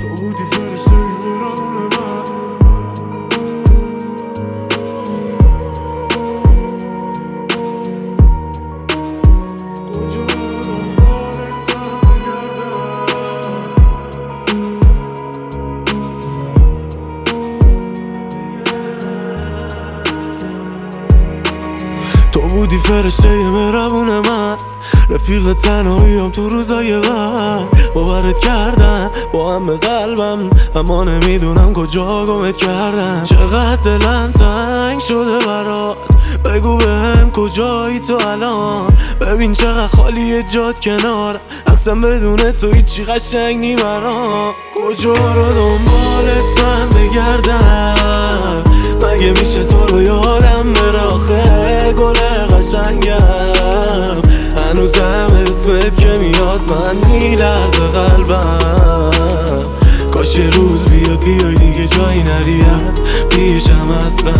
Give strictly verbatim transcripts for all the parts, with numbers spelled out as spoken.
تو بودی فرشته میرون من. کجا دنبالتم بگردم. تو بودی فرشته مهربون من، رفیق تنهاییم تو روزای بعد. باورت کردم با هم به قلبم، اما نمیدونم کجا گمت کردم. چقدر دلم تنگ شده برات، بگو بهم کجایی تو الان. ببین چقدر خالیه جات کنارم، اصلا بدون تو هیچی قشنگ نی برام. کجا رو دنبالت من بگردم، مگه میشه تو رو یادم بره آخه گل قشنگم. هنوزم اسمت که میاد من میلرزه قلبم. کاش یه روز بیاد بیای دیگه جایی نری از پیشم اصلا.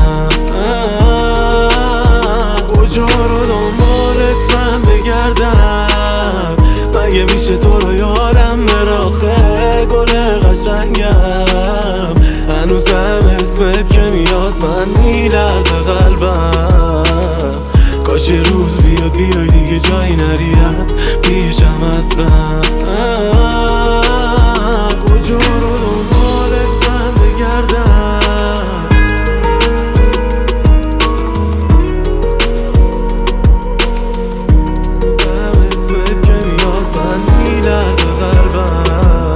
کجا رو دنبالت من بگردم، مگه میشه تو رو یادم بره آخه گل قشنگم. هنوزم اسمت که میاد من میلرزه قلبم. کاش یه روز بیاد بیای دیگه جایی نری از پیشم اصلا. کجا رو دنبالت من بگردم، هنوزم اسمت که میاد من میلرزه قلبم.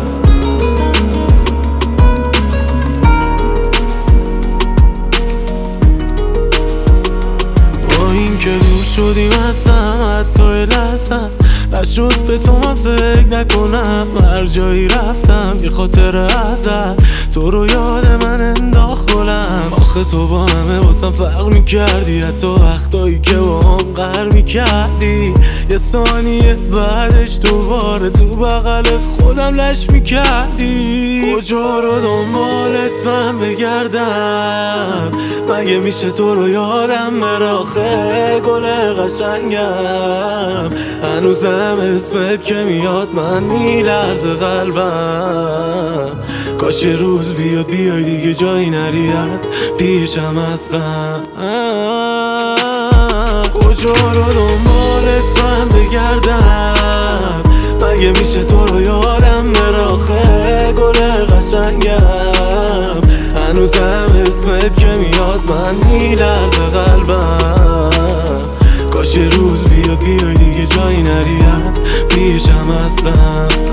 با این که دور شدیم از هم حتی لحظم نشد به تو من فکر نکنم. هر جایی رفتم یه خاطر ازت، تو رو یاد من انداخت گلم. آخه تو با همه واسم فرق میکردی، حتی وقتایی که با هم قهر میکردی. یه ثانیه بعدش دوباره تو بغل خودم لش میکردی. کجا رو دنبالت من بگردم، مگه میشه تو رو یادم بره آخه گل قشنگم. هنوزم اسمت که میاد من میلرزه قلبم. کاش یه روز بیاد بیای دیگه جایی نری از پیشم اصلا. کجا رو دنبالت من بگردم، مگه میشه تو رو یادم بره آخه گل قشنگم. هنوزم اسمت که میاد من میلرزه قلبم. کاش یه روز بیاد بیای دیگه جایی نری از پیشم اصلا.